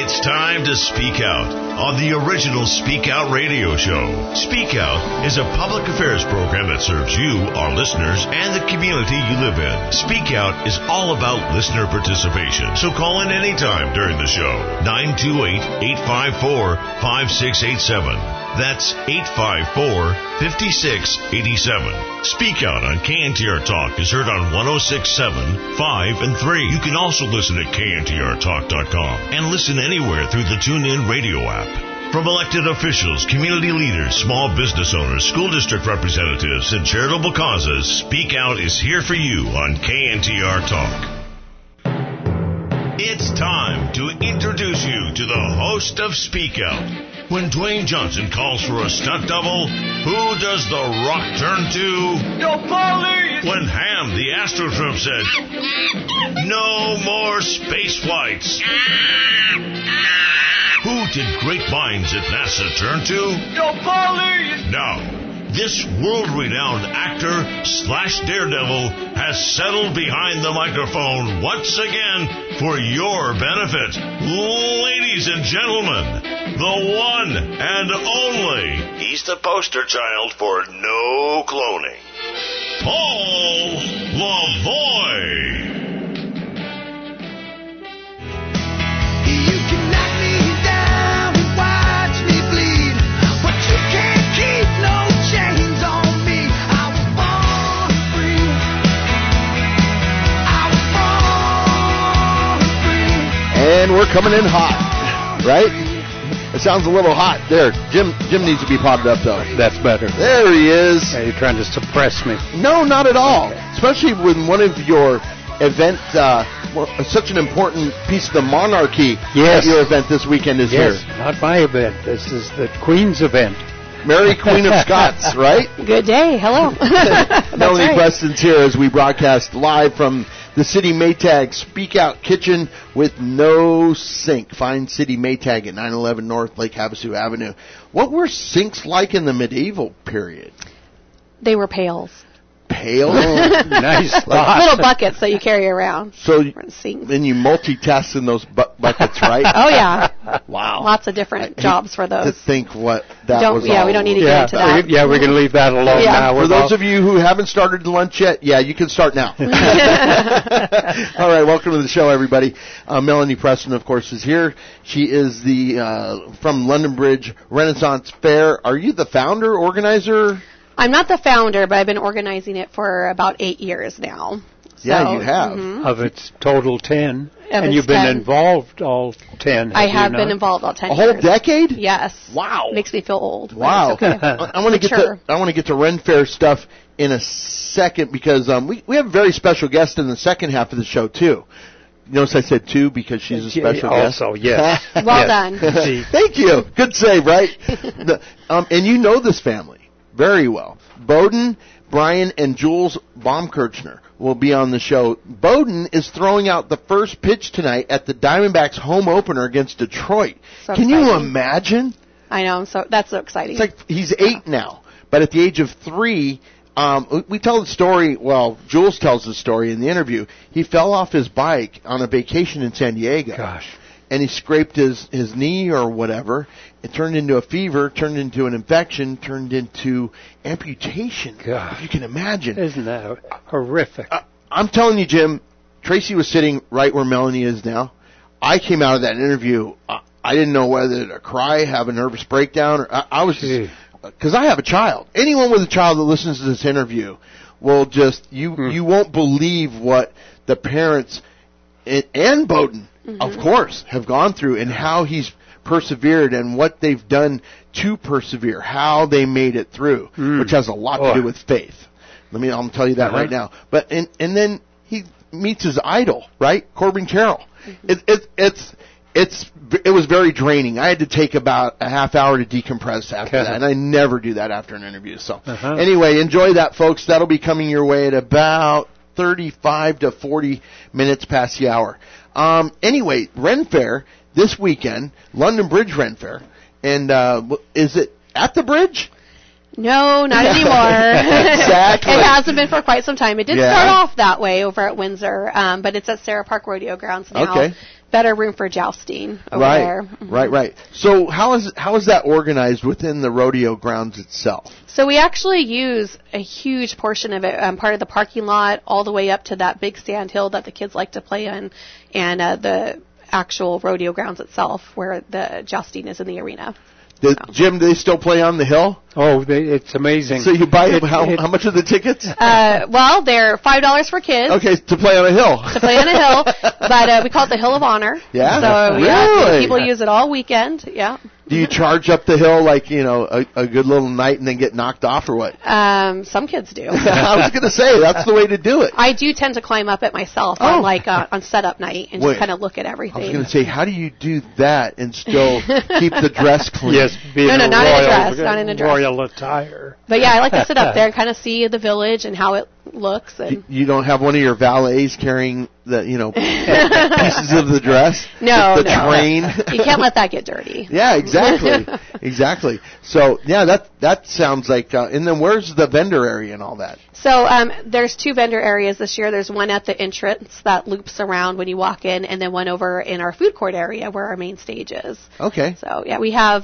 It's time to speak out on the original Speak Out radio show. Speak Out is a public affairs program that serves you, our listeners, and the community you live in. Speak Out is all about listener participation, so call in anytime during the show. 928-854-5687. That's 854-5687. Speak Out on KNTR Talk is heard on 106.7, 5, and 3. You can also listen at kntrtalk.com and listen anywhere through the TuneIn radio app. From elected officials, community leaders, small business owners, school district representatives, and charitable causes, Speak Out is here for you on KNTR Talk. It's time to introduce you to the host of Speak Out. When Dwayne Johnson calls for a stunt double, who does The Rock turn to? No police! When Ham, the astroturf, said, "No more space flights." Who did great minds at NASA turn to? No police! Now, this world-renowned actor / daredevil has settled behind the microphone once again for your benefit. Ladies and gentlemen, the one and only. He's the poster child for no cloning. Paul Lavoie. And we're coming in hot, right? It sounds a little hot there. Jim needs to be potted up, though. That's better. There he is. Are you trying to suppress me? No, not at all. Especially when one of your event, such an important piece of the monarchy at your event this weekend is here. Yes, not my event. This is the Queen's event. Mary Queen of Scots, right? Good day. Hello. Melanie Preston's here as we broadcast live from the City Maytag Speak Out Kitchen with no sink. Find City Maytag at 911 North Lake Havasu Avenue. What were sinks like in the medieval period? They were pails. Pails? Nice. Little buckets that you carry around. So then you multitask in those buckets, right? Oh, yeah. Wow. Lots of different jobs for those. To think what that was we don't need to get into that. Yeah, we're going to leave that alone now. For those of you who haven't started lunch yet, you can start now. All right, welcome to the show, everybody. Melanie Preston, of course, is here. She is from London Bridge Renaissance Fair. Are you the founder, organizer? I'm not the founder, but I've been organizing it for about 8 years now. Yeah, you have. Mm-hmm. Of its total 10. And you've 10. been involved all 10. I have been involved all 10 A years. whole decade? Yes. Wow. Makes me feel old. Wow. Okay. I want to get to Ren Fair stuff in a second because we have a very special guest in the second half of the show too. Notice I said two because she's a special guest. Also, yes. Well done. Thank you. Good save, right? And you know this family very well. Bowden, Brian, and Jules Baumkirchner will be on the show. Bowden is throwing out the first pitch tonight at the Diamondbacks home opener against Detroit. So Can exciting. you imagine? I know. That's so exciting. It's like he's 8 now, but at the age of 3, we tell the story. Well, Jules tells the story in the interview. He fell off his bike on a vacation in San Diego. Gosh. And he scraped his knee or whatever. It turned into a fever, turned into an infection, turned into amputation. God. If you can imagine. Isn't that horrific? I'm telling you, Jim, Tracy was sitting right where Melanie is now. I came out of that interview. I didn't know whether to cry, have a nervous breakdown, or I was just, because I have a child. Anyone with a child that listens to this interview will just, you won't believe what the parents and Bowden, of course, have gone through and how he's persevered and what they've done to persevere, how they made it through, which has a lot to do with faith. I'll tell you that right now. But and then he meets his idol, right, Corbin Carroll. It was very draining. I had to take about a half hour to decompress after that, and I never do that after an interview. So anyway, enjoy that, folks. That'll be coming your way at about 35 to 40 minutes past the hour. Anyway, Ren Fair this weekend, London Bridge Ren Fair, and is it at the bridge? No, not anymore. Exactly. It hasn't been for quite some time. It did start off that way over at Windsor, but it's at Sarah Park Rodeo Grounds now. Okay. better room for jousting over right, there. Mm-hmm. Right. So how is that organized within the rodeo grounds itself? So we actually use a huge portion of it, part of the parking lot, all the way up to that big sand hill that the kids like to play in, and the actual rodeo grounds itself, where the jousting is in the arena. Jim, do they still play on the hill? Oh, it's amazing. So you buy how much are the tickets? Well, they're $5 for kids. Okay, to play on a hill. To play on a hill, but we call it the Hill of Honor. Yeah? So Really? people use it all weekend. Yeah. Do you charge up the hill like, a good little night and then get knocked off or what? Some kids do. I was going to say, that's the way to do it. I do tend to climb up it myself on setup night and just kind of look at everything. I was going to say, how do you do that and still keep the dress clean? Yes, not in a dress. Royal attire. But yeah, I like to sit up there and kind of see the village and how it looks. And you don't have one of your valets carrying the pieces of the dress? No, the train? You can't let that get dirty. Yeah, exactly. So yeah, that sounds like. And then where's the vendor area and all that? So there's 2 vendor areas this year. There's one at the entrance that loops around when you walk in, and then one over in our food court area where our main stage is. Okay. So yeah, we have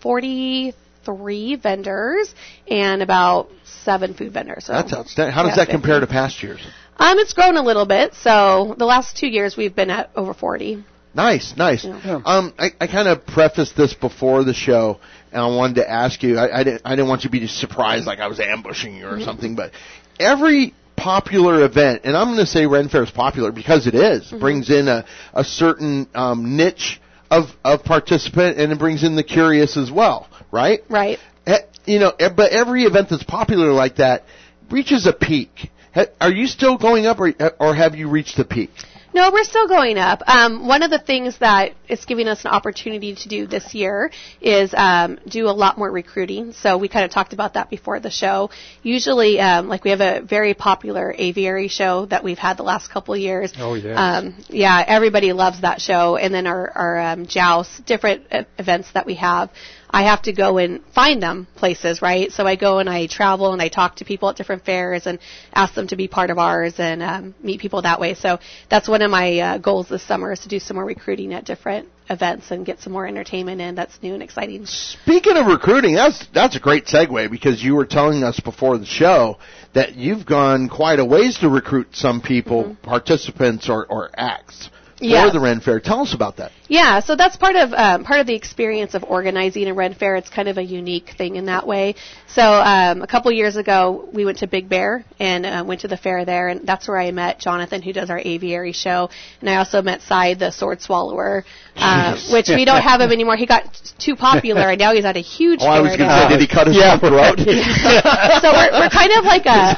43 vendors and about 7 food vendors. So that's outstanding. How does that compare to past years? It's grown a little bit. So the last 2 years we've been at over 40. Nice. Yeah. I kind of prefaced this before the show, and I wanted to ask you. I didn't want you to be surprised like I was ambushing you or something, but every popular event, and I'm going to say Ren Fair is popular because it is, brings in a certain niche of participant, and it brings in the curious as well, right? Right. But every event that's popular like that reaches a peak. Are you still going up, or have you reached the peak? No, we're still going up. One of the things that it's giving us an opportunity to do this year is do a lot more recruiting. So we kind of talked about that before the show. Usually, we have a very popular aviary show that we've had the last couple of years. Oh, yes. Yeah, everybody loves that show. And then our joust, different events that we have. I have to go and find them places, right? So I go and I travel and I talk to people at different fairs and ask them to be part of ours and meet people that way. So that's one of my goals this summer is to do some more recruiting at different events and get some more entertainment in that's new and exciting. Speaking of recruiting, that's a great segue because you were telling us before the show that you've gone quite a ways to recruit some people, participants or acts. For the Ren Fair. Tell us about that. Yeah, so that's part of the experience of organizing a Ren Fair. It's kind of a unique thing in that way. So a couple years ago, we went to Big Bear and went to the fair there, and that's where I met Jonathan, who does our aviary show, and I also met Cy, the sword swallower, which we don't have him anymore. He got too popular, and now he's at a huge fair. I was going to say, did he cut his own throat? So we're kind of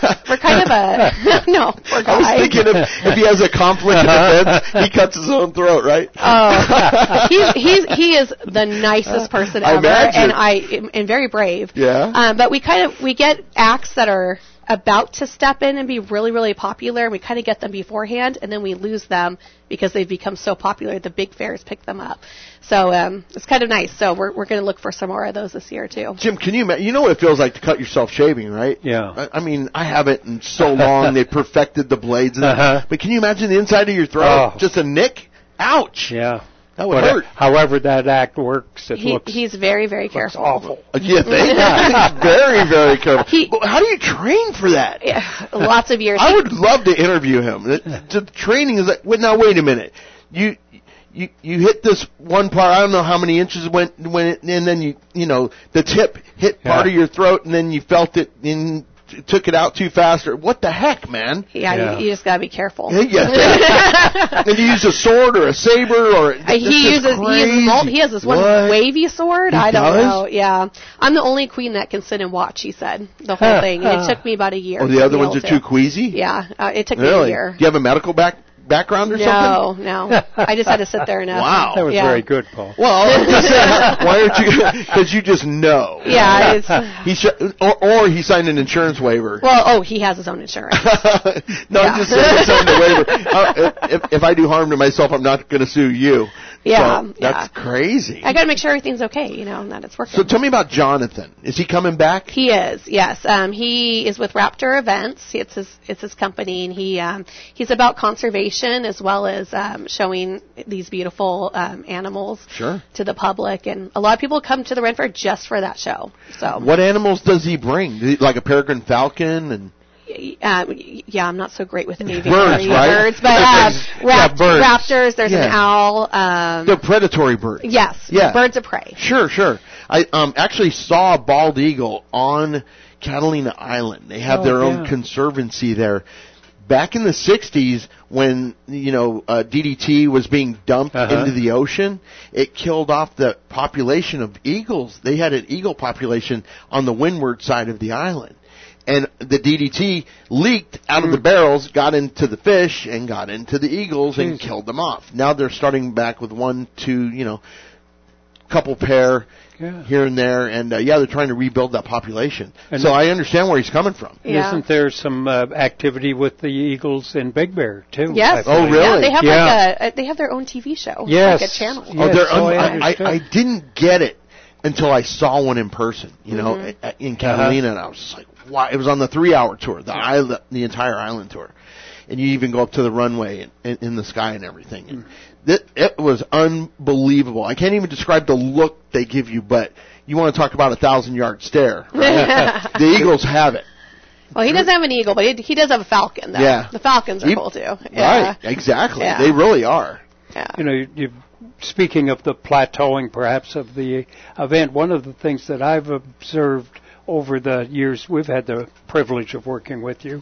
a no, poor guy. I was thinking if he has a conflict of interest, he cuts his own throat, right? Oh, he is the nicest person ever, and very brave. Yeah. But we get acts that are about to step in and be really, really popular, and we kind of get them beforehand, and then we lose them because they've become so popular. The big fairs pick them up. So it's kind of nice. So we're going to look for some more of those this year, too. Jim, can you know what it feels like to cut yourself shaving, right? Yeah. I mean, I haven't in so long. They perfected the blades. But can you imagine the inside of your throat? Just a nick? Ouch. Yeah. That would hurt. However that act works, he's very, very careful. Awful. Yeah, he's very, very careful. How do you train for that? Yeah, lots of years. I would love to interview him. The training is like, now wait a minute. You hit this one part. I don't know how many inches went, and then the tip hit part of your throat, and then you felt it and took it out too fast. Or what the heck, man? Yeah. You just gotta be careful. Yeah. And you use a sword or a saber or he has this one wavy sword. I don't know. Yeah, I'm the only queen that can sit and watch. He said the whole thing. And it took me about a year. Oh, the other ones are too queasy. Yeah, it took me a year. Do you have a medical background or something? No. I just had to sit there and wow. That was very good, Paul. Well, I'm just saying, why aren't you? Because you just know. Yeah. Or he signed an insurance waiver. Well, he has his own insurance. No, I'm just saying he signed a waiver. If I do harm to myself, I'm not going to sue you. Yeah. So that's crazy. I got to make sure everything's okay, and that it's working. So tell me about Jonathan. Is he coming back? He is, yes. He is with Raptor Events. It's his company, and he's about conservation education as well as showing these beautiful animals Sure. to the public. And a lot of people come to the Ren Fair just for that show. So What animals does he bring? Like a peregrine falcon and yeah, I'm not so great with aviary Birds, right? birds, but birds. raptors. There's an Yeah. owl. they're predatory birds. Yes, Yeah. birds of prey. Sure. I actually saw a bald eagle on Catalina Island. They have their own conservancy there. Back in the 60s, when DDT was being dumped into the ocean, it killed off the population of eagles. They had an eagle population on the windward side of the island. And the DDT leaked out of the barrels, got into the fish, and got into the eagles and killed them off. Now they're starting back with 1, 2, couple pair here and there, and they're trying to rebuild that population. And so I understand where he's coming from. Yeah. Isn't there some activity with the eagles in Big Bear too? Yes. Oh, really? Yeah, they have Yeah. they have their own TV show. Yes. Like a channel. Yes, so I I understood. didn't get it until I saw one in person, in Catalina, and I was just like, wow. It was on the 3-hour tour, the entire island tour. And you even go up to the runway and in the sky and everything. And it was unbelievable. I can't even describe the look they give you, but you want to talk about a 1,000-yard stare. Right? The Eagles have it. Well, he doesn't have an eagle, but he does have a falcon, though. Yeah. The falcons are cool, too. Yeah. Right, exactly. Yeah. They really are. Yeah. You speaking of the plateauing, perhaps, of the event, one of the things that I've observed over the years, we've had the privilege of working with you,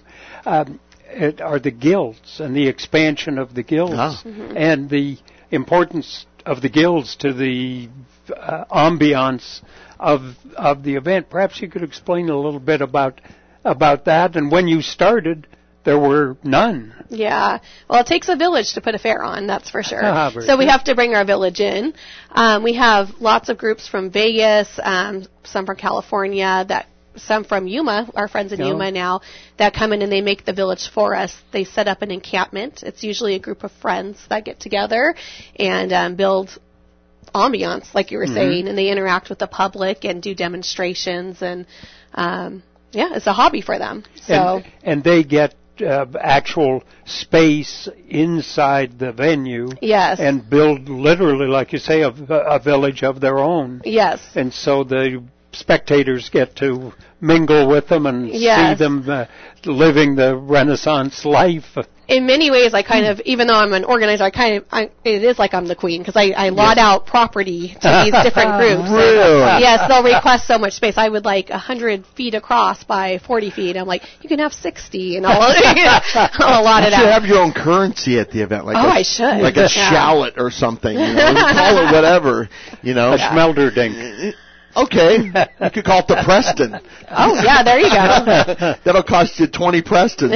are the guilds and the expansion of the guilds and the importance of the guilds to the ambiance of the event. Perhaps you could explain a little bit about that. And when you started, there were none. Yeah. Well, it takes a village to put a fair on, that's for sure. Very So we good. have to bring our village in. We have lots of groups from Vegas, some from California, some from Yuma, our friends in Yuma now, that come in and they make the village for us. They set up an encampment. It's usually a group of friends that get together and build ambiance, like you were saying, and they interact with the public and do demonstrations, and it's a hobby for them. So And they get actual space inside the venue. Yes. And build literally, like you say, a village of their own. Yes. And so the spectators get to mingle with them and Yes. see them living the Renaissance life. In many ways, I kind of, even though I'm an organizer, it is like I'm the queen, because I lot out property to these different groups. Really? Yes, they'll request so much space. I would like 100 feet across by 40 feet. I'm like, you can have 60, and I'll allot You it should out. have your own currency at the event. Like I should. Like a shallot or something. Call it whatever. A schmelderdink. Okay. You could call it the Preston. Oh, yeah, there you go. That'll cost you 20 Prestons.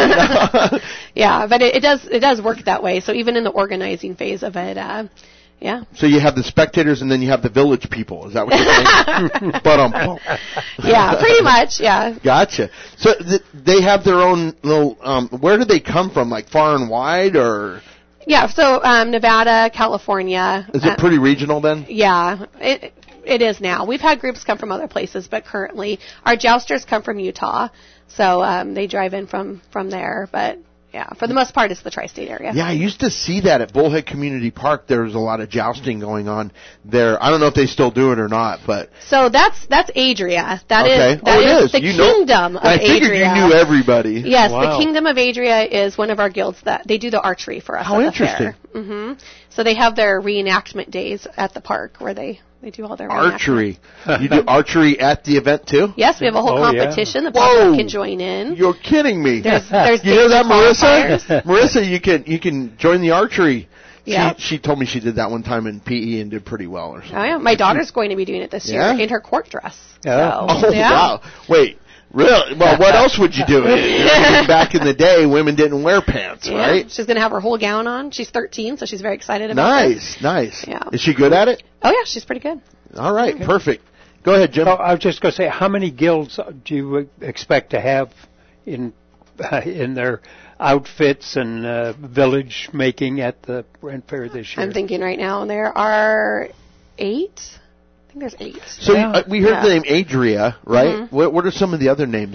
Yeah, but it does work that way. So even in the organizing phase of it, yeah. So you have the spectators and then you have the village people. Is that what you're saying? Yeah, pretty much, yeah. Gotcha. So they have their own little, where do they come from? Like far and wide, or? Yeah, so Nevada, California. Is it pretty regional then? Yeah, it is now. We've had groups come from other places, but currently our jousters come from Utah, so they drive in from there. But yeah, for the most part, it's the tri-state area. Yeah, I used to see that at Bullhead Community Park. There was a lot of jousting going on there. I don't know if they still do it or not, but So that's Adria. That okay. is the You know- kingdom of I figured Adria. you knew everybody. Yes, Wow. the Kingdom of Adria is one of our guilds that they do the archery for us. How at interesting. The fair. So they have their reenactment days at the park where they do all their Archery. You do archery at the event too? Yes, we have a whole Oh, yeah. competition. The Whoa. public can join in. You're kidding me. There's You hear that, qualifiers. Marissa? Marissa, you can join the archery. Yeah. She told me she did that one time in PE and did pretty well or something. Oh yeah, my daughter's going to be doing it this year Yeah? in her court dress. Yeah. So, Oh, yeah. wow. Wait. Really? Well, what else would you do? Back in the day, women didn't wear pants, Yeah. right? She's going to have her whole gown on. She's 13, so she's very excited about this. Nice. Yeah. Is she good at it? Oh yeah, she's pretty good. All right, perfect. Go ahead, Jim. Oh, I was just going to say, how many guilds do you expect to have in their outfits and village making at the Ren Fair this year? I'm thinking right now there are 8. I think there's 8. So Yeah. we heard Yeah. the name Adria, right? What are some of the other names?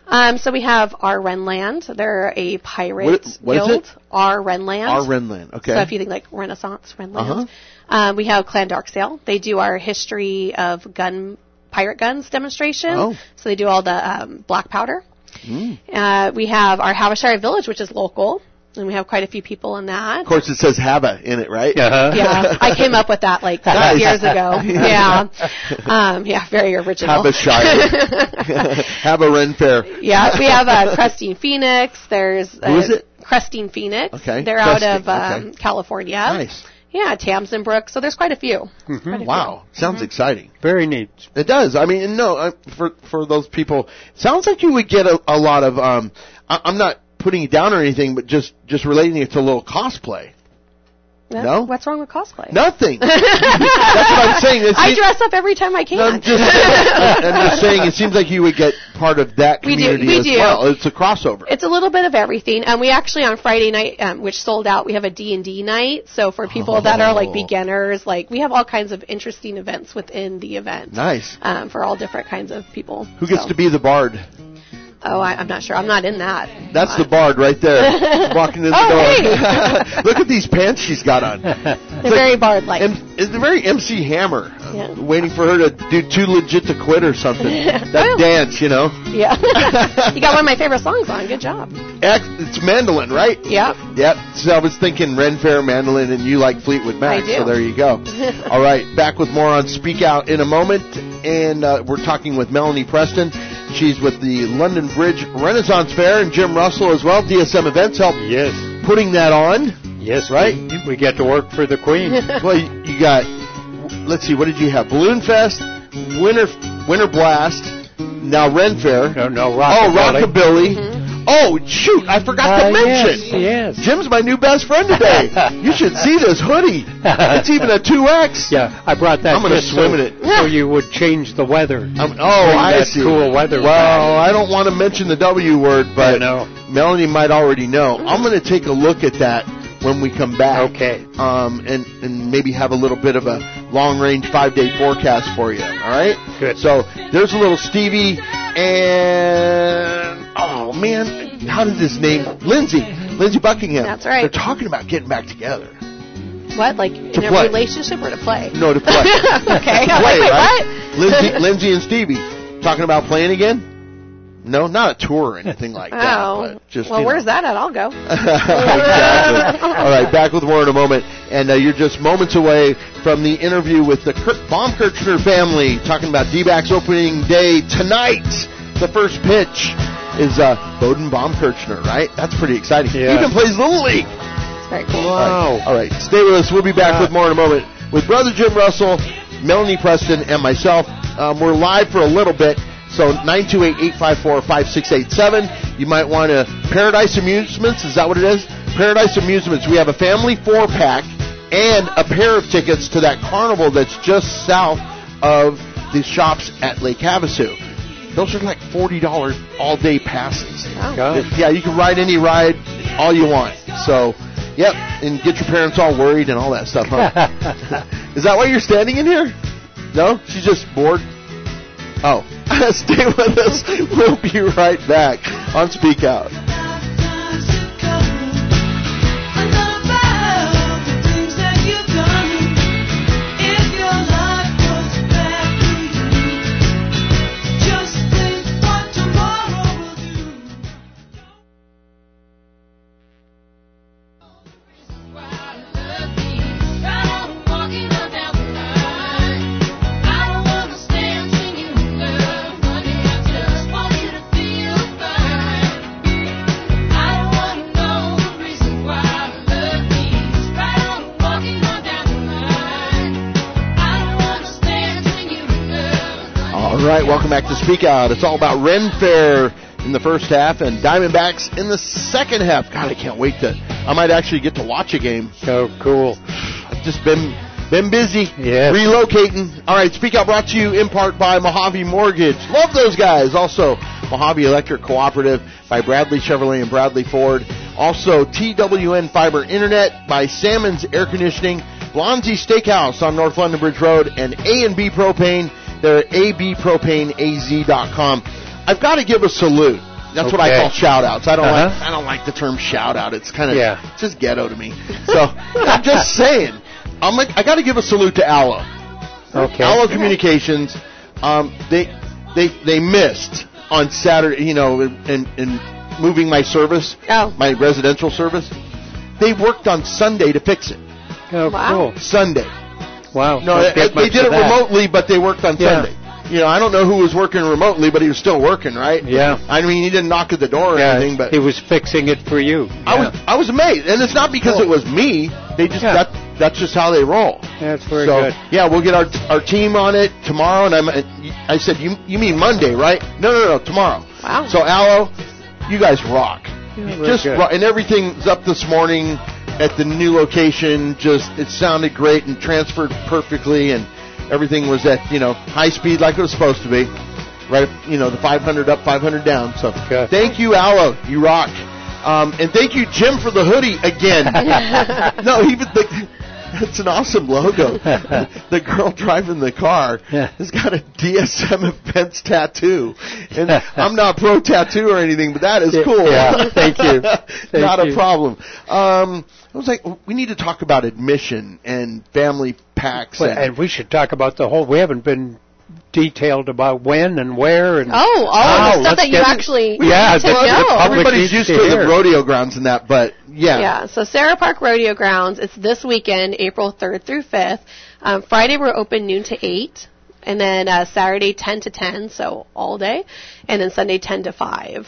So we have our Renland. They're a pirate What is guild. it? Our Renland. Our Renland. Okay. So if you think like Renaissance, Renland. We have Clan Darksail. They do our history of pirate guns demonstration. Oh. So they do all the black powder. We have our Havishire Village, which is local. And we have quite a few people in that. Of course, it says Haba in it, right? Yeah, I came up with that like 5 years ago. Yeah. Very original. Habashire. Haba Ren Fair. Yeah, we have Crestine Phoenix. There's Who is it? Crestine Phoenix. Okay. They're Crestine, out of California. Nice. Yeah, Tamsin Brook. So there's quite a few. Quite a Wow. Sounds exciting. Very neat. It does. I mean, no, for those people, sounds like you would get a lot of, I'm not putting it down or anything, but just relating it to a little cosplay. No? What's wrong with cosplay? Nothing. That's what I'm saying. I dress up every time I can. I'm just saying, it seems like you would get part of that community we as do. well. It's a crossover. It's a little bit of everything. And we actually, on Friday night, which sold out, we have a D&D night. So for people that are like beginners, like we have all kinds of interesting events within the event. Nice. For all different kinds of people. Who gets to be the bard? Oh, I'm not sure. I'm not in that. That's the bard right there, walking in the door. Hey. Look at these pants she's got on. They're very bard-like. It's very MC Hammer. Yeah. Waiting for her to do Too Legit to Quit or something. That dance, you know. Yeah. You got one of my favorite songs on. Good job. It's mandolin, right? Yep. Yep. So I was thinking Ren Fair, mandolin, and you like Fleetwood Mac. I do. So there you go. All right. Back with more on Speak Out in a moment. And we're talking with Melanie Preston. She's with the London Bridge Renaissance Fair, and Jim Russell as well. DSM Events helped putting that on. Yes, right? We get to work for the Queen. Well, you got, let's see, what did you have? Balloon Fest, Winter Blast, now Ren Fair. No, Rockabilly. Rockabilly. Oh, shoot, I forgot to mention. Yes. Jim's my new best friend today. You should see this hoodie. It's even a 2X. Yeah, I brought that. I'm going to swim in it. So you would change the weather. I see. Cool weather. Well, I don't want to mention the W word, but Melanie might already know. I'm going to take a look at that when we come back. Okay. And maybe have a little bit of a long-range 5-day forecast for you. All right? Good. So there's a little Stevie and, oh, man, how did his name? Lindsey Buckingham. That's right. They're talking about getting back together. What? Like in a relationship or to play? No, to play. Okay. Play, wait, right? what? Lindsey and Stevie talking about playing again? No, not a tour or anything like that. But just, where's that at? I'll go. Exactly. All right, back with more in a moment. And you're just moments away from the interview with the Baumkirchner family, talking about D-backs opening day tonight. The first pitch is Bowden Baumkirchner, right? That's pretty exciting. Yeah. He even plays Little League. Very cool. Wow. All right, stay with us. We'll be back with more in a moment with Brother Jim Russell, Melanie Preston, and myself. We're live for a little bit. So 928-854-5687. You might want to Paradise Amusements. Is that what it is? Paradise Amusements. We have a family 4-pack and a pair of tickets to that carnival that's just south of the shops at Lake Havasu. Those are like $40 all-day passes. Oh. Yeah, you can ride any ride all you want. So, yep, and get your parents all worried and all that stuff, huh? Is that why you're standing in here? No? She's just bored? Oh. Stay with us. We'll be right back on Speak Out. All right, welcome back to Speak Out. It's all about Ren Fair in the first half and Diamondbacks in the second half. God, I can't wait I might actually get to watch a game. So cool. I've just been busy relocating. All right, Speak Out brought to you in part by Mojave Mortgage. Love those guys. Also, Mojave Electric Cooperative by Bradley Chevrolet and Bradley Ford. Also, TWN Fiber Internet by Salmon's Air Conditioning. Blonsey Steakhouse on North London Bridge Road, and A&B Propane. They're at abpropaneaz.com. I've got to give a salute That's what I call shout-outs. I don't like the term shout-out. It's kind of it's just ghetto to me. So I'm just saying. I got to give a salute to Allo. Okay. Allo Communications. They missed on Saturday. In moving my service, my residential service. They worked on Sunday to fix it. Oh, cool. Sunday. Wow. No, they did it remotely, but they worked on Sunday. I don't know who was working remotely, but he was still working, right? Yeah. I mean, he didn't knock at the door or anything, but he was fixing it for you. I was amazed, and it's not because it was me. They just that's just how they roll. That's very good. Yeah, we'll get our team on it tomorrow, and I said, you mean Monday, right? No, tomorrow. Wow. So Allo, you guys rock. Yeah, rock, and everything's up this morning at the new location. It sounded great and transferred perfectly, and everything was at high speed like it was supposed to be. Right, the 500 up, 500 down. So thank you, Allo. You rock. And thank you, Jim, for the hoodie again. No, it's an awesome logo. The girl driving the car has got a DSM events tattoo. And I'm not pro tattoo or anything, but that is cool. Yeah, thank you. Not a problem. I was like, we need to talk about admission and family packs. And we should talk about we haven't been detailed about when and where and all of the stuff that you actually need to know. Everybody's used to the rodeo grounds and that, but so Sarah Park Rodeo Grounds, it's this weekend, April 3rd through 5th. Friday we're open noon to 8, and then Saturday 10 to 10, so all day, and then Sunday 10 to 5.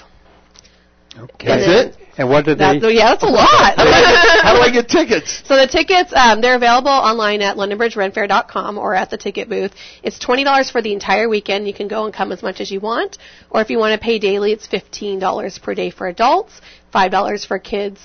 Okay. That's it? And what did they... that's a lot. How do I get tickets? So the tickets, they're available online at LondonBridgeRenFair.com or at the ticket booth. It's $20 for the entire weekend. You can go and come as much as you want. Or if you want to pay daily, it's $15 per day for adults, $5 for kids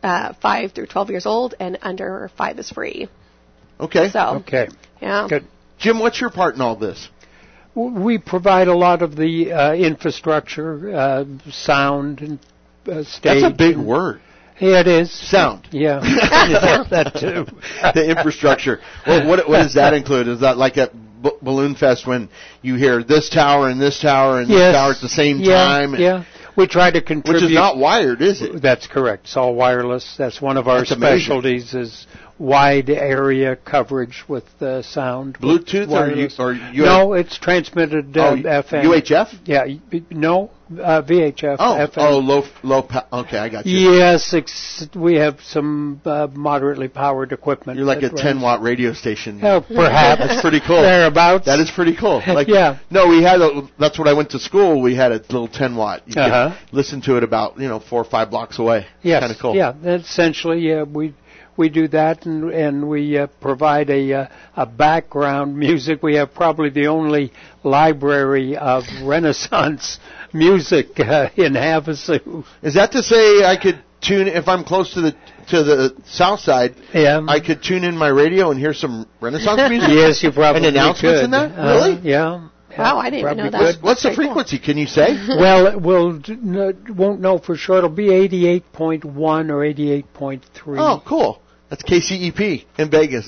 5 through 12 years old, and under 5 is free. Okay. Okay. Yeah. Good. Jim, what's your part in all this? We provide a lot of the infrastructure, sound, and stage. That's a big word. Yeah, it is. Sound. Yeah. That too. The infrastructure. Well, what does that include? Is that like at Balloon Fest when you hear this tower and this tower and this tower at the same time? Yeah. We try to contribute. Which is not wired, is it? That's correct. It's all wireless. That's one of our specialties is wide area coverage with sound. Bluetooth or No, it's transmitted FM. UHF? Yeah, no, VHF. FM. Low. Okay, I got you. Yes, we have some moderately powered equipment. You're like a 10-watt radio station. Oh, perhaps. That's pretty cool. Thereabouts. That is pretty cool. No, we had that's what I went to school. We had a little 10-watt. You could listen to it about 4 or 5 blocks away. Yes. Kind of cool. Yeah, essentially, we do that, and we provide a background music. We have probably the only library of Renaissance music in Havasu. Is that to say I could tune if I'm close to the south side? Yeah. I could tune in my radio and hear some Renaissance music. Yes, you probably and announcements could. In that. Really? Yeah. Wow, I didn't even know that. What's the frequency? Can you say? Well, won't know for sure. It'll be 88.1 or 88.3. Oh, cool. That's KCEP in Vegas.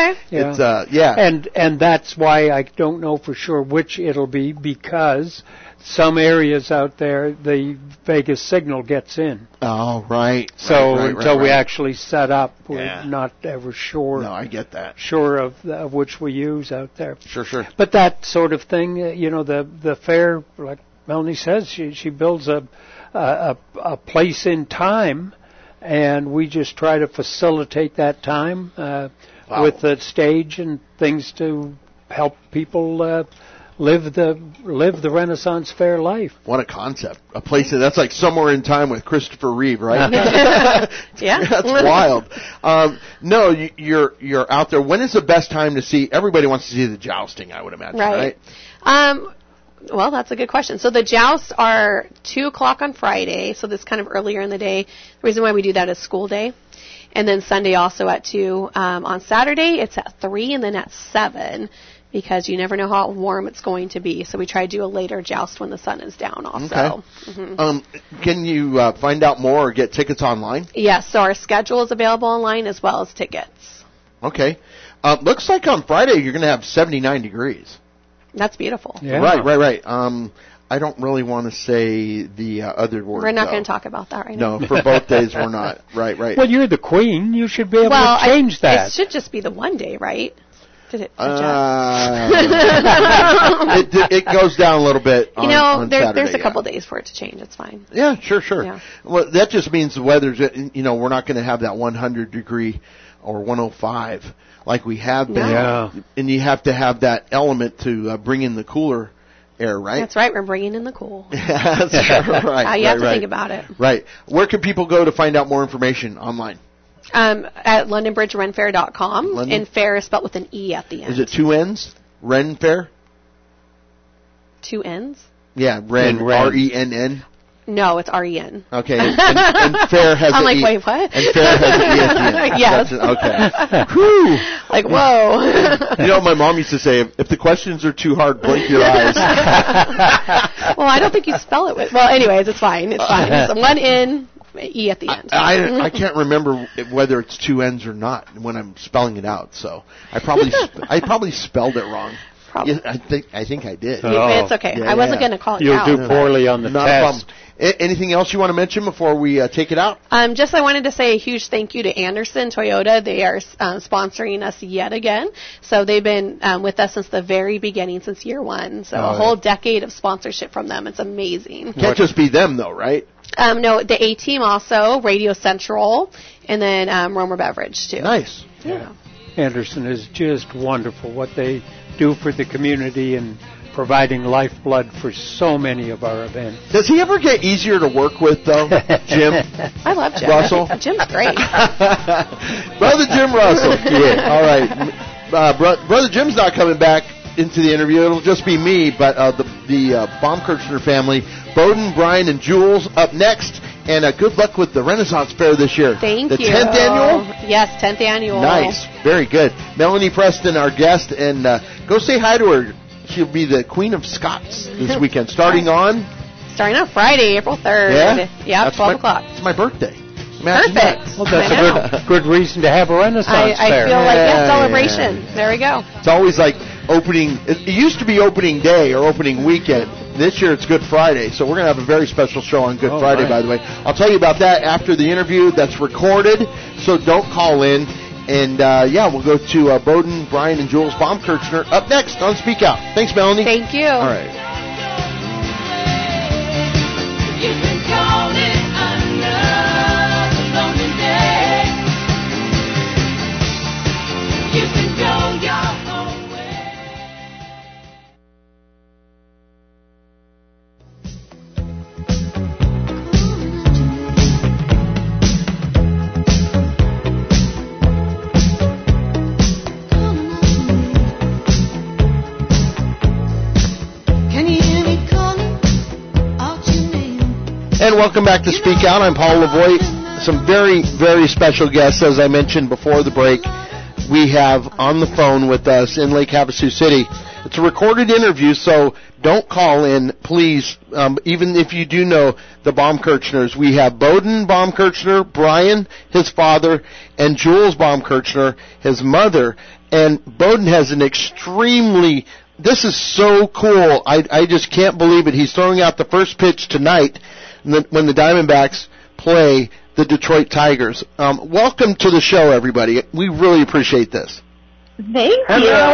It's, And that's why I don't know for sure which it'll be, because some areas out there the Vegas signal gets in. Oh, right. So until we actually set up, we're not ever sure. No, I get that. Sure of which we use out there. Sure. But that sort of thing, the fair, like Melanie says, she builds a place in time. And we just try to facilitate that time with the stage and things to help people live the Renaissance Fair life. What a concept! A place that's like Somewhere in Time with Christopher Reeve, right? Yeah, that's wild. No, you're out there. When is the best time to see? Everybody wants to see the jousting, I would imagine, right? Well, that's a good question. So the jousts are 2 o'clock on Friday, so that's kind of earlier in the day. The reason why we do that is school day. And then Sunday also at 2. On Saturday, it's at 3 and then at 7, because you never know how warm it's going to be. So we try to do a later joust when the sun is down also. Okay. Mm-hmm. Can you find out more or get tickets online? Yes, so our schedule is available online as well as tickets. Okay. Looks like on Friday you're going to have 79 degrees. That's beautiful. Yeah. Right. I don't really want to say the other word. We're not going to talk about that right now. No, for both days we're not. Right. Well, you're the queen. You should be able to change that. It should just be the one day, right? Did it it goes down a little bit on Saturday, there's a couple days for it to change. It's fine. Yeah, sure. Yeah. Well, that just means the weather's, we're not going to have that 100 degree or 105 like we have been. Yeah. And you have to have that element to bring in the cooler air, right? That's right. We're bringing in the cool. That's right. You have to think about it. Right. Where can people go to find out more information online? At LondonBridgeRenFair.com, and fair is spelled with an E at the end. Is it 2 N's? Ren Fair? 2 N's? Yeah, Ren. R-E-N-N. No, it's R-E-N. Okay, and fair has I'm an like, E. wait, what? And fair has an E at the end. Yes. Okay. Whew. Like, whoa. You know what my mom used to say? If the questions are too hard, blink your eyes. Well, I don't think you spell it with. Well, anyways, it's fine. It's fine. It's 1 N. E at the end. I can't remember whether it's 2 N's or not when I'm spelling it out. So I probably spelled it wrong. Probably. Yeah, I think I did. It's okay. I wasn't going to call you out. You'll do poorly on the Not test. a problem. Anything else you want to mention before we take it out? I wanted to say a huge thank you to Anderson Toyota. They are sponsoring us yet again. So they've been with us since the very beginning, since year one. So a whole decade of sponsorship from them. It's amazing. Can't just be them though, right? No, the A-Team also, Radio Central, and then Romer Beverage too. Nice. Yeah. Anderson is just wonderful what they do for the community and providing lifeblood for so many of our events. Does he ever get easier to work with, though, Jim? I love Jim. Russell? Jim's great. Brother Jim Russell. Yeah. All right. Brother Jim's not coming back into the interview. It'll just be me, but the Baumkirchner family, Bowden, Brian, and Jules up next. And good luck with the Renaissance Fair this year. Thank you. The 10th annual? Yes, 10th annual. Nice. Very good. Melanie Preston, our guest, and go say hi to her. She'll be the Queen of Scots this weekend, starting on Friday, April 3rd. Yeah? 12 o'clock. It's my birthday. Perfect. Well, that's a good reason to have a Renaissance Fair. I feel like, celebration. Yeah. There we go. It's always like opening. It used to be opening day or opening weekend. This year it's Good Friday, so we're going to have a very special show on Good Friday, by the way. I'll tell you about that after the interview. That's recorded, so don't call in. And, we'll go to Bowden, Brian, and Jules Baumkirchner up next on Speak Out. Thanks, Melanie. Thank you. All right. You can call it another lonely day. You can go your own way. And welcome back to Speak Out. I'm Paul Lavoie. Some very, very special guests, as I mentioned before the break. We have on the phone with us in Lake Havasu City. It's a recorded interview, so don't call in, please. Even if you do know the Baumkirchners, we have Bowden Baumkirchner, Brian, his father, and Jules Baumkirchner, his mother. And Bowden has an extremely... This is so cool. I just can't believe it. He's throwing out the first pitch tonight when the Diamondbacks play the Detroit Tigers. Welcome to the show, everybody. We really appreciate this. Thank you.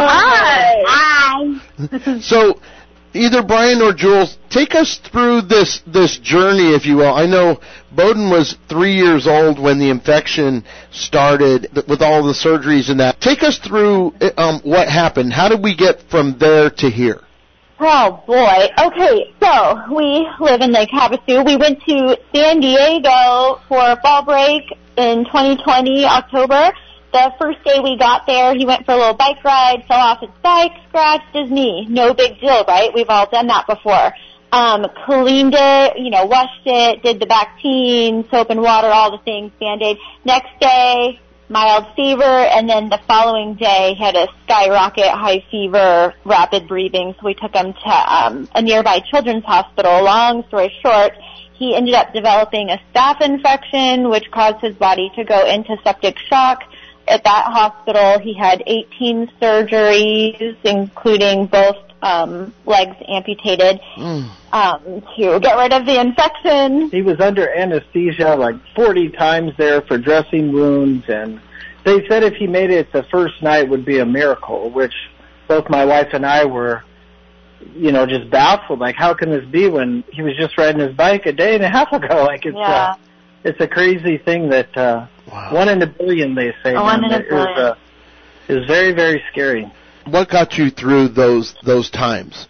Hi. So, either Brian or Jules, take us through this journey, if you will. I know Bowden was 3 years old when the infection started with all the surgeries and that. Take us through what happened. How did we get from there to here? Oh, boy. Okay, so we live in Lake Havasu. We went to San Diego for fall break in 2020, October. The first day we got there, he went for a little bike ride, fell off his bike, scratched his knee. No big deal, right? We've all done that before. Cleaned it, washed it, did the Bactine, soap and water, all the things, Band-Aid. Next day, mild fever, and then the following day he had a skyrocket high fever, rapid breathing, so we took him to a nearby children's hospital. Long story short, he ended up developing a staph infection, which caused his body to go into septic shock. At that hospital, he had 18 surgeries, including both legs amputated to get rid of the infection. He was under anesthesia like 40 times there for dressing wounds, and they said if he made it the first night would be a miracle, which both my wife and I were, just baffled. Like, how can this be when he was just riding his bike a day and a half ago? Like, it's a crazy thing that 1 in a billion, they say. 1 in a billion. It was very, very scary. What got you through those times?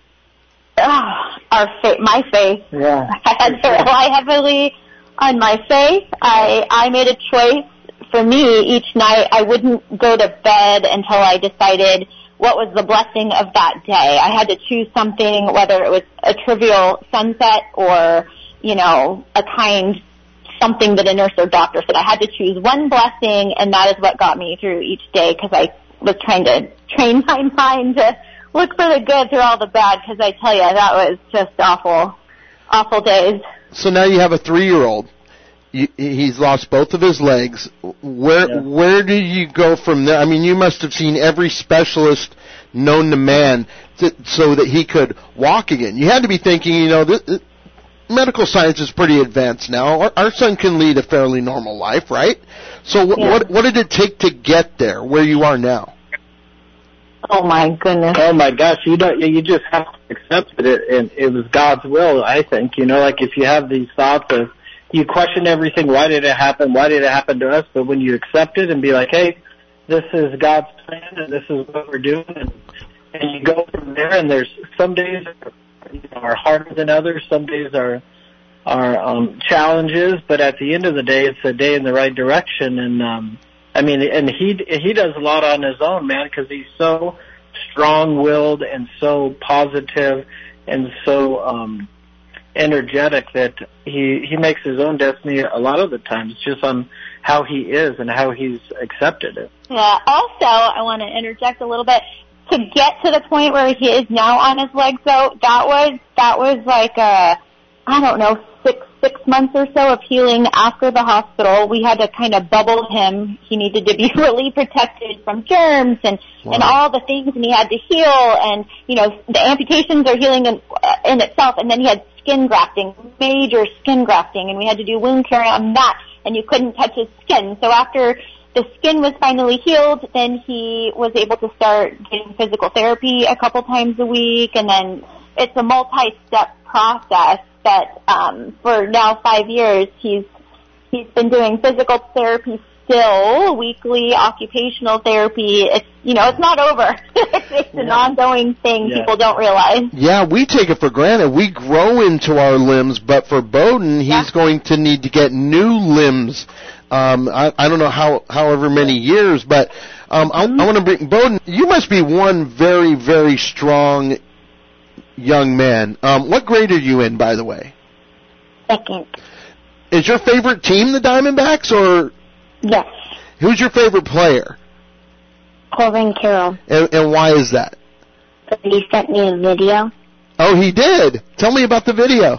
My faith. Yeah. I had to rely heavily on my faith. I made a choice. For me, each night I wouldn't go to bed until I decided what was the blessing of that day. I had to choose something, whether it was a trivial sunset or, a kind something that a nurse or doctor said. I had to choose one blessing, and that is what got me through each day, because I was trying to train my mind to look for the good through all the bad, because I tell you, that was just awful, awful days. So now you have a 3-year-old. He's lost both of his legs. Where do you go from there? I mean, you must have seen every specialist known to man so that he could walk again. You had to be thinking, medical science is pretty advanced now. Our son can lead a fairly normal life, right? So what did it take to get there, where you are now? Oh my goodness. Oh my gosh, you just have to accept it, and it was God's will, I think. Like if you have these thoughts of, you question everything, why did it happen? Why did it happen to us? But when you accept it and be like, hey, this is God's plan and this is what we're doing, and you go from there, and there's some days are harder than others, some days are challenges, but at the end of the day, it's a day in the right direction. And he does a lot on his own, man, because he's so strong-willed and so positive and so energetic that he makes his own destiny a lot of the times, just on how he is and how he's accepted it. Yeah. Also, I want to interject a little bit. To get to the point where he is now on his legs, though, that was like six months or so of healing after the hospital. We had to kind of bubble him. He needed to be really protected from germs and all the things, and he had to heal. And the amputations are healing in itself. And then he had skin grafting, major skin grafting, and we had to do wound care on that. And you couldn't touch his skin. So after the skin was finally healed, then he was able to start getting physical therapy a couple times a week, and then it's a multi-step process that for now 5 years he's been doing physical therapy still, weekly occupational therapy. It's it's not over. It's an ongoing thing. Yeah. People don't realize. Yeah, we take it for granted. We grow into our limbs, but for Bowden, he's going to need to get new limbs. I don't know however many years, but I want to bring Bowden. You must be one very, very strong young man. What grade are you in, by the way? Second. Is your favorite team the Diamondbacks, or? Yes. Who's your favorite player? Corbin Carroll. And why is that? He sent me a video. Oh, he did? Tell me about the video.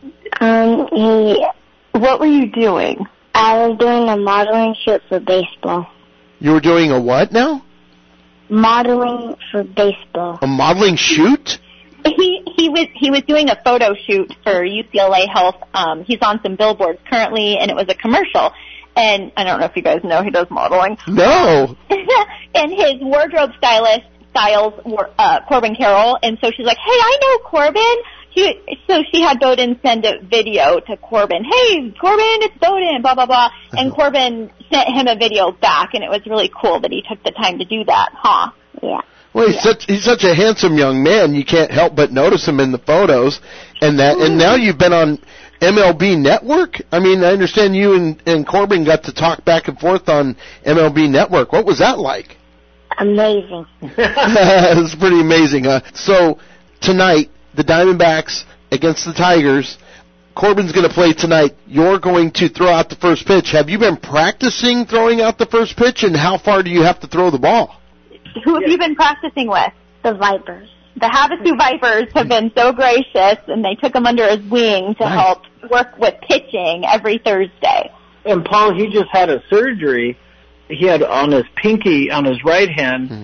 What were you doing? I was doing a modeling shoot for baseball. You were doing a what now? Modeling for baseball. A modeling shoot? He was doing a photo shoot for UCLA Health. He's on some billboards currently, and it was a commercial. And I don't know if you guys know he does modeling. No. And his wardrobe styles Corbin Carroll, and so she's like, hey, I know Corbin. So she had Bowden send a video to Corbin. Hey, Corbin, it's Bowden, blah, blah, blah. And Corbin sent him a video back, and it was really cool that he took the time to do that, huh? Yeah. Well, he's such a handsome young man. You can't help but notice him in the photos. And now you've been on MLB Network? I mean, I understand you and Corbin got to talk back and forth on MLB Network. What was that like? Amazing. It's pretty amazing, huh? So, tonight, the Diamondbacks against the Tigers. Corbin's going to play tonight. You're going to throw out the first pitch. Have you been practicing throwing out the first pitch, and how far do you have to throw the ball? Who have you been practicing with? The Vipers. The Havasu Vipers have been so gracious, and they took him under his wing to help work with pitching every Thursday. And Paul, he just had a surgery. He had on his pinky, on his right hand,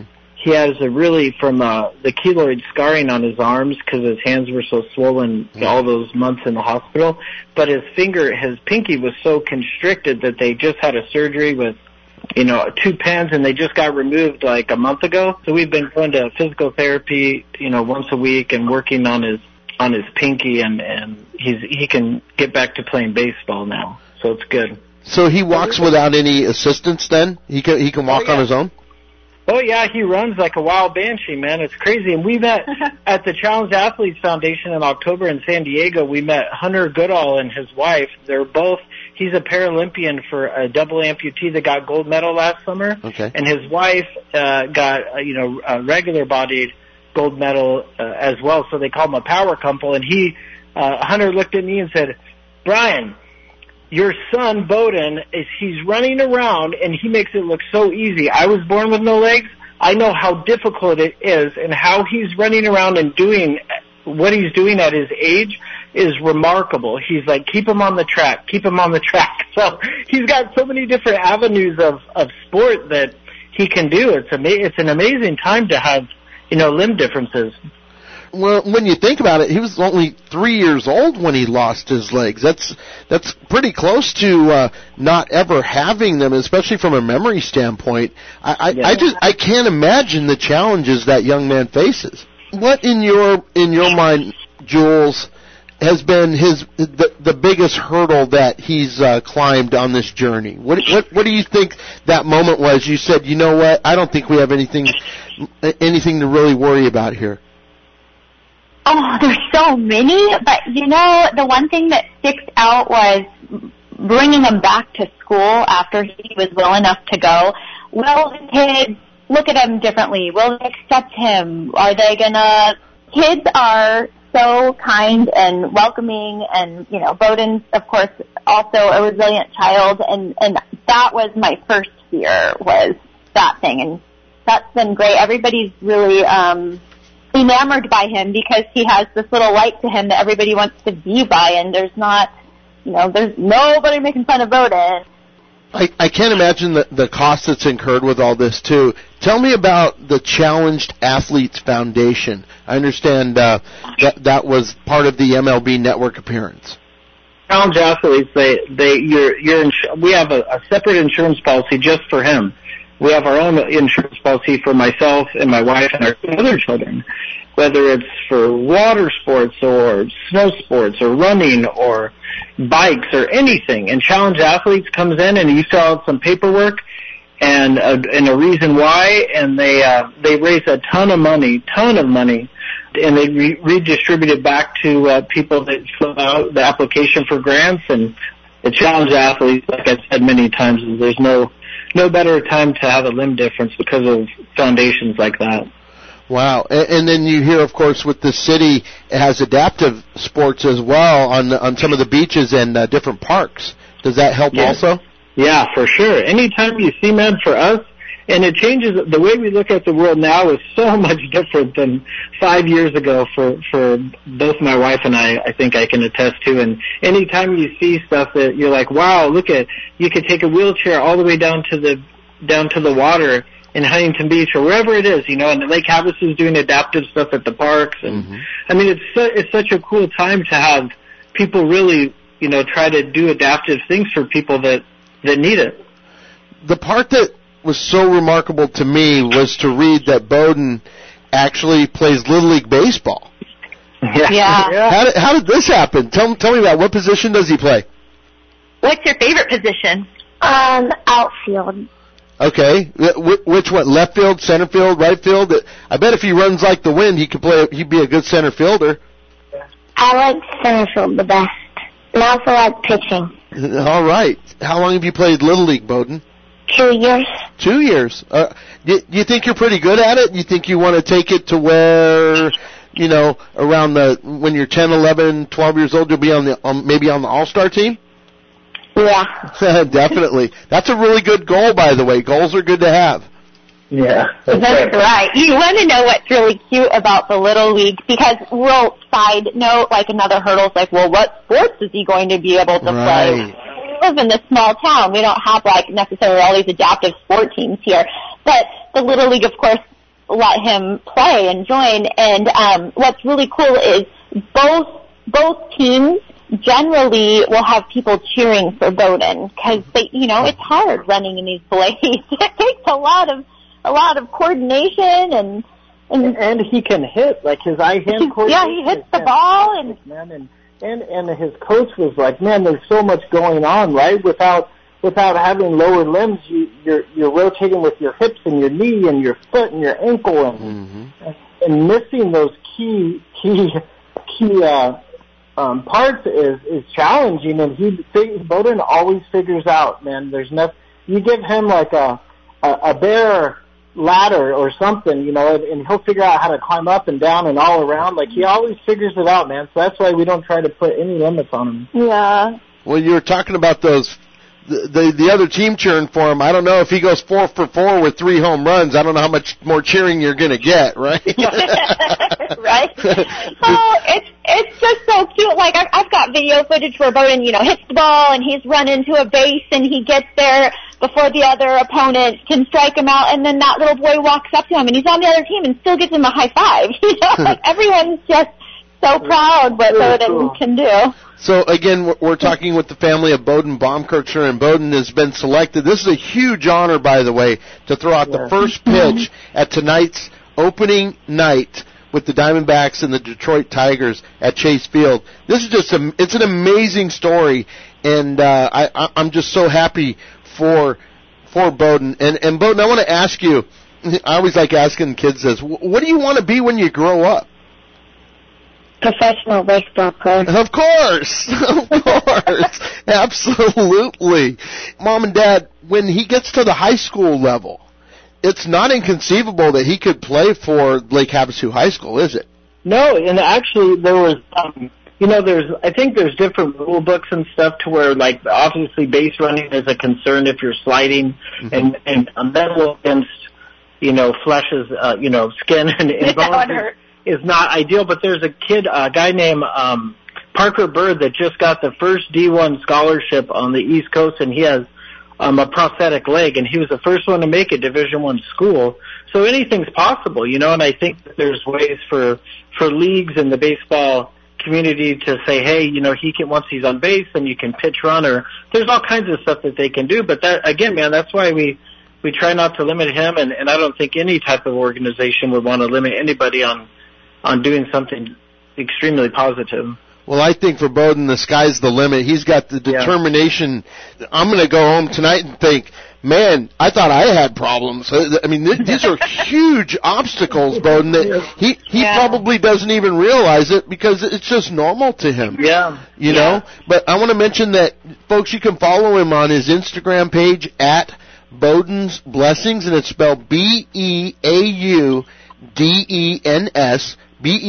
he has a really, from the keloid scarring on his arms because his hands were so swollen all those months in the hospital. But his pinky was so constricted that they just had a surgery with, 2 pens, and they just got removed like a month ago. So we've been going to physical therapy, once a week and working on his pinky, and he can get back to playing baseball now. So it's good. So he walks without any assistance then? He can walk on his own? Oh, yeah, he runs like a wild banshee, man. It's crazy. And we met at the Challenged Athletes Foundation in October in San Diego. We met Hunter Goodall and his wife. He's a Paralympian for a double amputee that got gold medal last summer. Okay. And his wife got, a regular-bodied gold medal as well. So they call him a power couple. And Hunter looked at me and said, Brian, your son, Bowden, he's running around, and he makes it look so easy. I was born with no legs. I know how difficult it is, and how he's running around and doing what he's doing at his age is remarkable. He's like, keep him on the track, keep him on the track. So he's got so many different avenues of sport that he can do. It's an amazing time to have, limb differences. Well, when you think about it, he was only 3 years old when he lost his legs. That's pretty close to not ever having them, especially from a memory standpoint. I can't imagine the challenges that young man faces. What in your mind, Jules, has been the biggest hurdle that he's climbed on this journey? What do you think that moment was? You said, you know what? I don't think we have anything to really worry about here. Oh, there's so many, but the one thing that sticks out was bringing him back to school after he was well enough to go. Will the kids look at him differently? Will they accept him? Kids are so kind and welcoming, and, Bowden's, of course, also a resilient child, and that was my first fear, was that thing, and that's been great. Everybody's really, enamored by him because he has this little light to him that everybody wants to be by, and there's nobody making fun of Bowden. I can't imagine the cost that's incurred with all this too. Tell me about the Challenged Athletes Foundation. I understand that was part of the MLB Network appearance. Challenged Athletes, we have a separate insurance policy just for him. We have our own insurance policy for myself and my wife and our other children, whether it's for water sports or snow sports or running or bikes or anything. And Challenged Athletes comes in, and you fill out some paperwork and a reason why, and they raise a ton of money, and they redistribute it back to people that fill out the application for grants. And the Challenged Athletes, like I've said many times, is there's no better time to have a limb difference because of foundations like that. Wow. And then you hear, of course, with the city, it has adaptive sports as well on some of the beaches and different parks. Does that help also? Yeah, for sure. Anytime you see, man, for us, and it changes, the way we look at the world now is so much different than 5 years ago for both my wife and I think I can attest to. And anytime you see stuff that you're like, wow, you could take a wheelchair all the way down to the water in Huntington Beach or wherever it is, and Lake Havasu is doing adaptive stuff at the parks. And I mean, it's such a cool time to have people really, try to do adaptive things for people that need it. The part that was so remarkable to me was to read that Bowden actually plays Little League baseball. Yeah. How did this happen? Tell me about what position does he play? What's your favorite position? Outfield. Okay. Which one? Left field, center field, right field? I bet if he runs like the wind, he'd be a good center fielder. I like center field the best. And I also like pitching. All right. How long have you played Little League, Bowden? 2 years. 2 years. Do you think you're pretty good at it? Do you think you want to take it to where, around when you're 10, 11, 12 years old, you'll be maybe on the All-Star team? Yeah. Definitely. That's a really good goal, by the way. Goals are good to have. Yeah. That's right. You want to know what's really cute about the Little League, because side note, like another hurdle is like, well, what sports is he going to be able to play? We live in this small town. We don't have necessarily all these adaptive sport teams here. But the Little League, of course, let him play and join. And what's really cool is both teams generally will have people cheering for Bowden because it's hard running in these blades. It takes a lot of coordination and he can hit, like his eye-hand coordination. Yeah, he hits the ball and his coach was like, man, there's so much going on, right? Without having lower limbs, you're rotating with your hips and your knee and your foot and your ankle and missing those key parts is challenging. And Bowden always figures out, man. There's nothing. You give him like a bare ladder or something, and he'll figure out how to climb up and down and all around. Like he always figures it out, man. So that's why we don't try to put any limits on him. Yeah. Well, you were talking about those. The other team cheering for him. I don't know if he goes 4 for 4 with 3 home runs. I don't know how much more cheering you're going to get, right? Right. Oh, it's just so cute. Like I've got video footage where Bowden, hits the ball and he's run into a base and he gets there before the other opponent can strike him out, and then that little boy walks up to him and he's on the other team and still gives him a high five. Like everyone's just so proud what Bowden can do. So, again, we're talking with the family of Bowden Baumkirchner, and Bowden has been selected. This is a huge honor, by the way, to throw out the first pitch at tonight's opening night with the Diamondbacks and the Detroit Tigers at Chase Field. This is just it's an amazing story, and I'm just so happy for Bowden. And Bowden, I want to ask you, I always like asking kids this, what do you want to be when you grow up? Professional baseball player. Of course. Absolutely. Mom and Dad, when he gets to the high school level, it's not inconceivable that he could play for Lake Havasu High School, is it? No, and actually there was, I think there's different rule books and stuff to where, like, obviously base running is a concern if you're sliding, and a metal against, flesh's, skin and bones is not ideal. But there's a guy named Parker Bird that just got the first D1 scholarship on the East Coast, and he has a prosthetic leg, and he was the first one to make a Division I school. So anything's possible, and I think that there's ways for leagues and the baseball community to say, hey, he can, once he's on base, then you can pitch run, or there's all kinds of stuff that they can do. But that, again, man, that's why we try not to limit him, and I don't think any type of organization would want to limit anybody on doing something extremely positive. Well, I think for Bowden, the sky's the limit. He's got the determination. Yeah. I'm going to go home tonight and think, man, I thought I had problems. I mean, these are huge obstacles, Bowden, that he probably doesn't even realize it because it's just normal to him. Yeah. You know? But I want to mention that, folks, you can follow him on his Instagram page at Bowden's Blessings, and it's spelled BEAUDENS,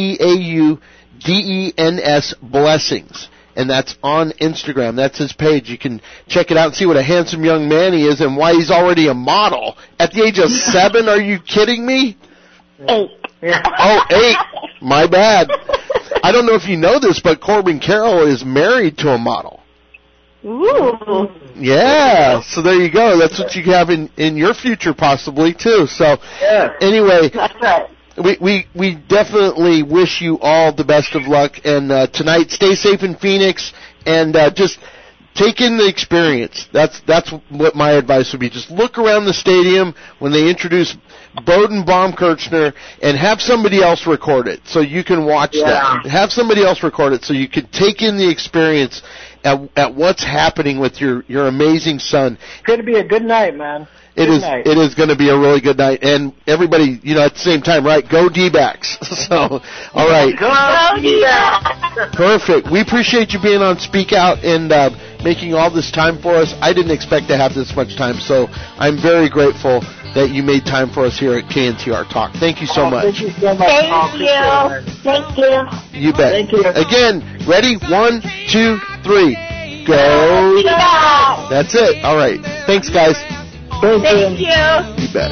BEAUDENS Blessings. And that's on Instagram. That's his page. You can check it out and see what a handsome young man he is and why he's already a model. At the age of 7, are you kidding me? 8. Oh, 8. My bad. I don't know if you know this, but Corbin Carroll is married to a model. Ooh. Yeah, so there you go. That's what you have in your future possibly, too. So, anyway. That's right. We definitely wish you all the best of luck, and tonight stay safe in Phoenix, and just take in the experience. That's what my advice would be. Just look around the stadium when they introduce Bowden Baumkirchner, and have somebody else record it so you can watch that. Have somebody else record it so you can take in the experience at what's happening with your amazing son. It's going to be a good night, man. It is going to be a really good night. And everybody, at the same time, right, go D-backs. So, all right. Go D-backs. Perfect. We appreciate you being on Speak Out and making all this time for us. I didn't expect to have this much time, so I'm very grateful that you made time for us here at KNTR Talk. Thank you so much. Thank you so much. Thank you. You bet. Thank you. Again, ready? 1, 2, 3. Go D-backs. That's it. All right. Thanks, guys. Thank you. You bet.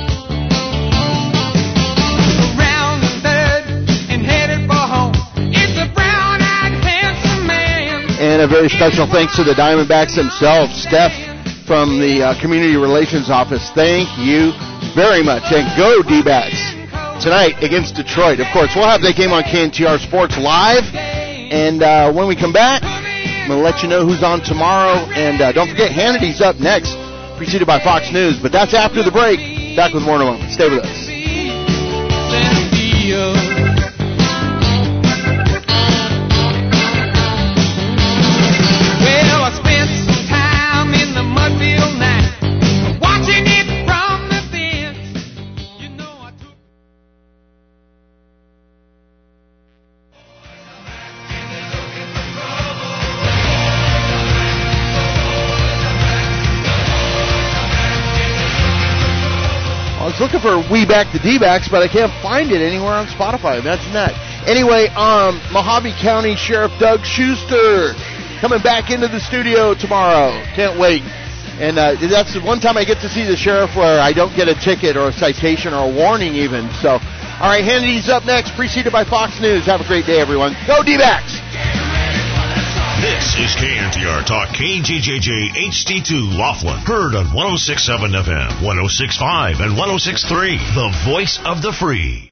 Around the third and headed for home. It's a brown-eyed handsome man. And a very special thanks to the Diamondbacks themselves, Steph from the Community Relations Office. Thank you very much. And go D-backs. tonight against Detroit. Of course, we'll have that game on KNTR Sports Live. And when we come back, I'm going to let you know who's on tomorrow. And don't forget, Hannity's up next, preceded by Fox News. But that's after the break. Back with more in a moment. Stay with us. Well, I spent some time in the Mudfield night, watching it from the fence. You know I took... I was looking for We Back the D-Backs, but I can't find it anywhere on Spotify. Imagine that. Anyway, Mojave County Sheriff Doug Schuster coming back into the studio tomorrow. Can't wait. And that's the one time I get to see the sheriff where I don't get a ticket or a citation or a warning even. So, all right, Hannity's up next, preceded by Fox News. Have a great day, everyone. Go D-Backs! This is KNTR Talk, KJJJ HD2 Laughlin. Heard on 106.7 FM, 106.5, and 106.3. The voice of the free.